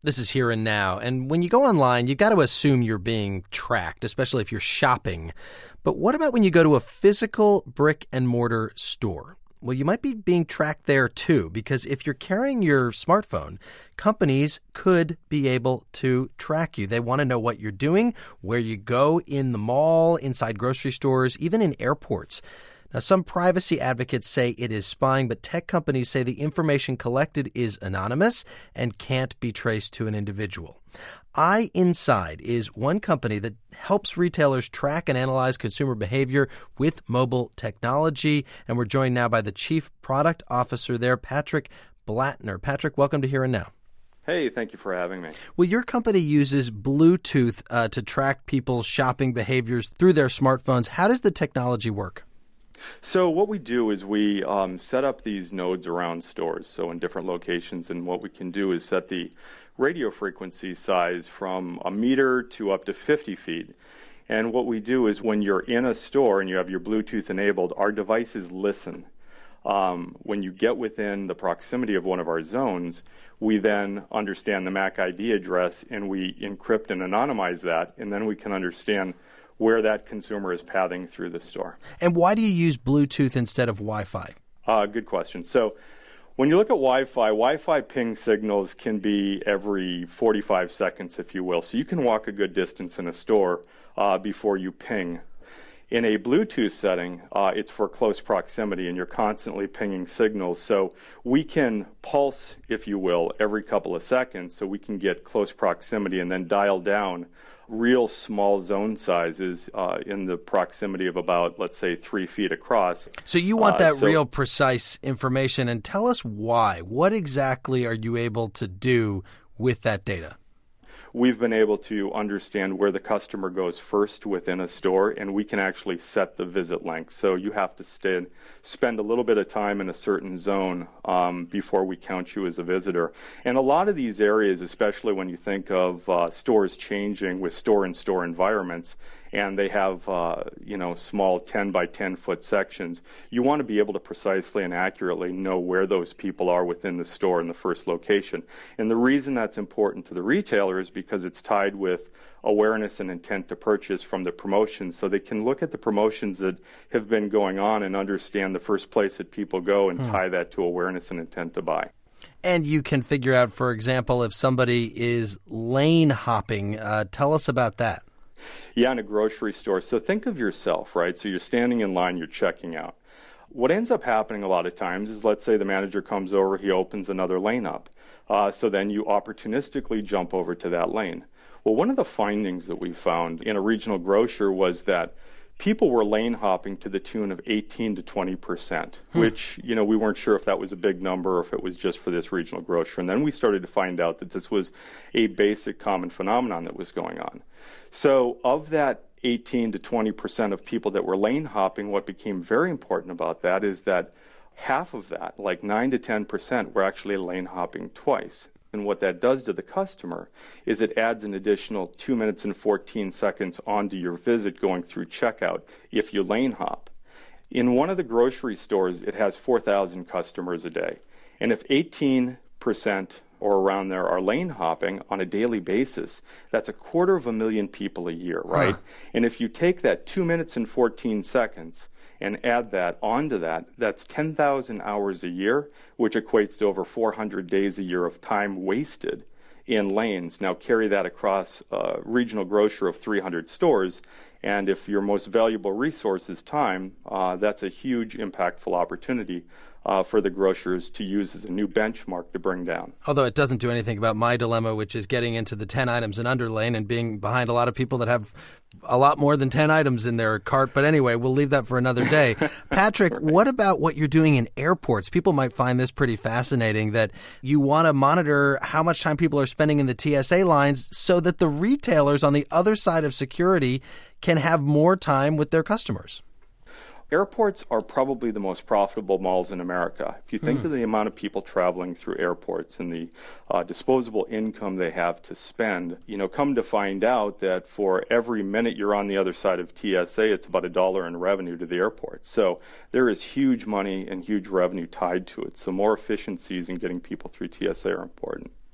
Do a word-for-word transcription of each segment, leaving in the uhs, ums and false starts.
This is Here and Now, and when you go online, you've got to assume you're being tracked, especially if you're shopping. But what about when you go to a physical brick-and-mortar store? Well, you might be being tracked there too, because if you're carrying your smartphone, companies could be able to track you. They want to know what you're doing, where you go in the mall, inside grocery stores, even in airports. Now, some privacy advocates say it is spying, but tech companies say the information collected is anonymous and can't be traced to an individual. iInside is one company that helps retailers track and analyze consumer behavior with mobile technology. And we're joined now by the Chief Product Officer there, Patrick Blattner. Patrick, welcome to Here and Now. Hey, thank you for having me. Well, your company uses Bluetooth uh, to track people's shopping behaviors through their smartphones. How does the technology work? So what we do is we um, set up these nodes around stores, so in different locations, and what we can do is set the radio frequency size from a meter to up to fifty feet. And what we do is when you're in a store and you have your Bluetooth enabled, our devices listen. Um, when you get within the proximity of one of our zones, we then understand the M A C I D address and we encrypt and anonymize that, and then we can understand where that consumer is pathing through the store. And why do you use Bluetooth instead of Wi-Fi? Uh, good question. So when you look at Wi-Fi, Wi-Fi ping signals can be every forty-five seconds, if you will. So you can walk a good distance in a store uh, before you ping. In a Bluetooth setting, uh, it's for close proximity, and you're constantly pinging signals. So we can pulse, if you will, every couple of seconds, so we can get close proximity and then dial down real small zone sizes uh, in the proximity of about, let's say, three feet across. So you want that uh, so, real precise information, and tell us why. What exactly are you able to do with that data? We've been able to understand where the customer goes first within a store, and we can actually set the visit length. So you have to stay, spend a little bit of time in a certain zone um, before we count you as a visitor. And a lot of these areas, especially when you think of uh, stores changing with store-in-store environments, and they have, uh, you know, small ten by ten foot sections, you want to be able to precisely and accurately know where those people are within the store in the first location. And the reason that's important to the retailer is because it's tied with awareness and intent to purchase from the promotions, so they can look at the promotions that have been going on and understand the first place that people go and hmm. tie that to awareness and intent to buy. And you can figure out, for example, if somebody is lane hopping. Uh, tell us about that. Yeah, in a grocery store. So think of yourself, right? So you're standing in line, you're checking out. What ends up happening a lot of times is, let's say the manager comes over, he opens another lane up. Uh, so then you opportunistically jump over to that lane. Well, one of the findings that we found in a regional grocer was that people were lane hopping to the tune of eighteen to twenty percent, hmm. which, you know, we weren't sure if that was a big number or if it was just for this regional grocer. And then we started to find out that this was a basic common phenomenon that was going on. So of that eighteen to twenty percent of people that were lane hopping, what became very important about that is that half of that, like nine to ten percent, were actually lane hopping twice. And what that does to the customer is it adds an additional two minutes and fourteen seconds onto your visit going through checkout if you lane hop. In one of the grocery stores, it has four thousand customers a day. And if eighteen percent or around there are lane hopping on a daily basis, that's a quarter of a million people a year, right? Huh. And if you take that two minutes and fourteen seconds and add that onto that, that's ten thousand hours a year, which equates to over four hundred days a year of time wasted in lanes. Now carry that across a regional grocer of three hundred stores, and if your most valuable resource is time, uh, that's a huge impactful opportunity Uh, for the grocers to use as a new benchmark to bring down. Although it doesn't do anything about my dilemma, which is getting into the ten items and under lane and being behind a lot of people that have a lot more than ten items in their cart. But anyway, we'll leave that for another day. Patrick, right. What about what you're doing in airports? People might find this pretty fascinating, that you want to monitor how much time people are spending in the T S A lines so that the retailers on the other side of security can have more time with their customers. Airports are probably the most profitable malls in America. If you think mm. of the amount of people traveling through airports and the uh, disposable income they have to spend, you know, come to find out that for every minute you're on the other side of T S A, it's about a dollar in revenue to the airport. So there is huge money and huge revenue tied to it. So more efficiencies in getting people through T S A are important.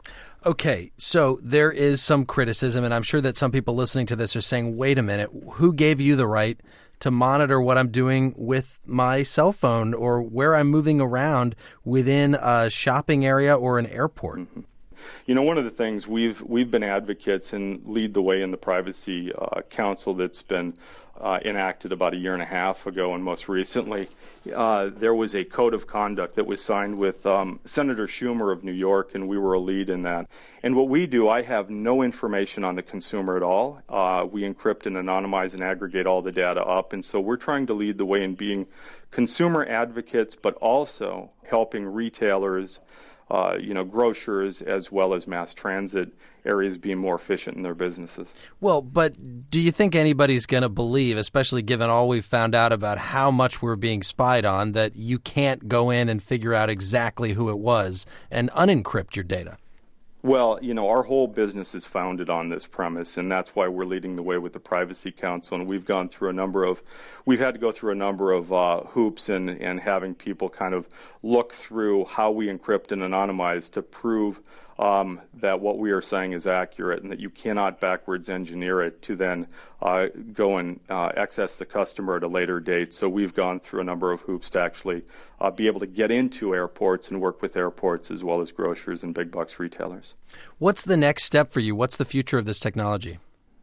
Okay, so there is some criticism, and I'm sure that some people listening to this are saying, wait a minute, who gave you the right to monitor what I'm doing with my cell phone or where I'm moving around within a shopping area or an airport? Mm-hmm. You know, one of the things we've we've been advocates and lead the way in the Privacy uh, Council that's been uh, enacted about a year and a half ago, and most recently, uh, there was a code of conduct that was signed with um, Senator Schumer of New York, and we were a lead in that. And what we do, I have no information on the consumer at all. Uh, we encrypt and anonymize and aggregate all the data up, and so we're trying to lead the way in being consumer advocates, but also helping retailers, Uh, you know, grocers as well as mass transit areas being more efficient in their businesses. Well, but do you think anybody's going to believe, especially given all we've found out about how much we're being spied on, that you can't go in and figure out exactly who it was and unencrypt your data? Well, you know, our whole business is founded on this premise, and that's why we're leading the way with the Privacy Council. And we've gone through a number of, we've had to go through a number of uh, hoops and, and having people kind of look through how we encrypt and anonymize to prove um, that what we are saying is accurate and that you cannot backwards engineer it to then uh, go and uh, access the customer at a later date. So we've gone through a number of hoops to actually uh, be able to get into airports and work with airports as well as grocers and big box retailers. What's the next step for you? What's the future of this technology?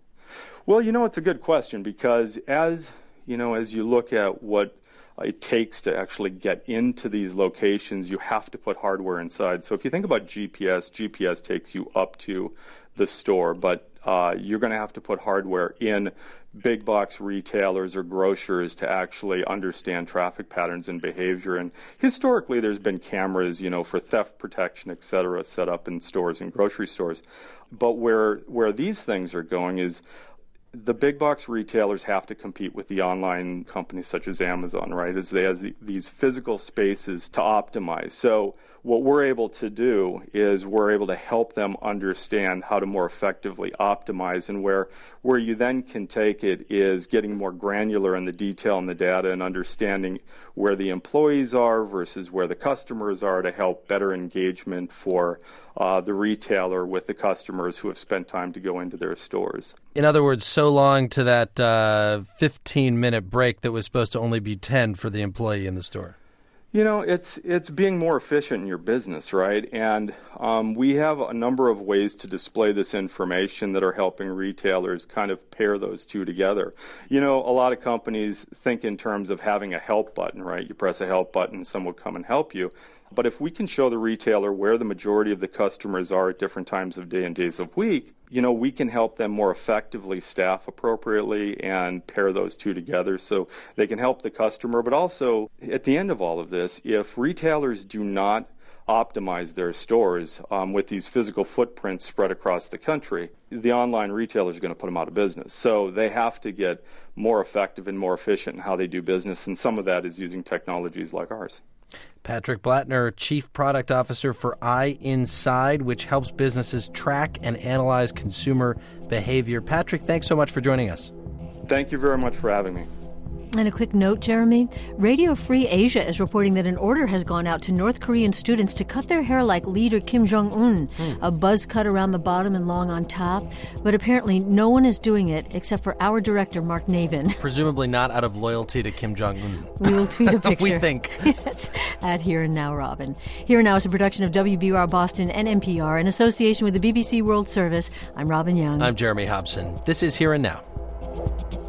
Well, you know, it's a good question because as, you know, as you look at what it takes to actually get into these locations, you have to put hardware inside. So if you think about G P S, G P S takes you up to the store, but uh, you're going to have to put hardware in big box retailers or grocers to actually understand traffic patterns and behavior. And historically, there's been cameras, you know, for theft protection, et cetera, set up in stores and grocery stores. But where where these things are going is the big box retailers have to compete with the online companies such as Amazon, right, as they have the, these physical spaces to optimize. So what we're able to do is we're able to help them understand how to more effectively optimize, and where where you then can take it is getting more granular in the detail and the data and understanding where the employees are versus where the customers are to help better engagement for uh, the retailer with the customers who have spent time to go into their stores. In other words, so long to that uh, fifteen-minute break that was supposed to only be ten for the employee in the store. You know, it's it's being more efficient in your business, right? And um, we have a number of ways to display this information that are helping retailers kind of pair those two together. You know, a lot of companies think in terms of having a help button, right? You press a help button, someone will come and help you. But if we can show the retailer where the majority of the customers are at different times of day and days of week, you know, we can help them more effectively staff appropriately and pair those two together so they can help the customer. But also, at the end of all of this, if retailers do not optimize their stores um, with these physical footprints spread across the country, the online retailers are going to put them out of business. So they have to get more effective and more efficient in how they do business, and some of that is using technologies like ours. Patrick Blattner, Chief Product Officer for iInside, which helps businesses track and analyze consumer behavior. Patrick, thanks so much for joining us. Thank you very much for having me. And a quick note, Jeremy. Radio Free Asia is reporting that an order has gone out to North Korean students to cut their hair like leader Kim Jong-un, mm. a buzz cut around the bottom and long on top. But apparently no one is doing it except for our director, Mark Navin. Presumably not out of loyalty to Kim Jong-un. We'll tweet a picture. We think. Yes, at Here and Now, Robin. Here and Now is a production of W B U R Boston and N P R in association with the B B C World Service. I'm Robin Young. I'm Jeremy Hobson. This is Here and Now.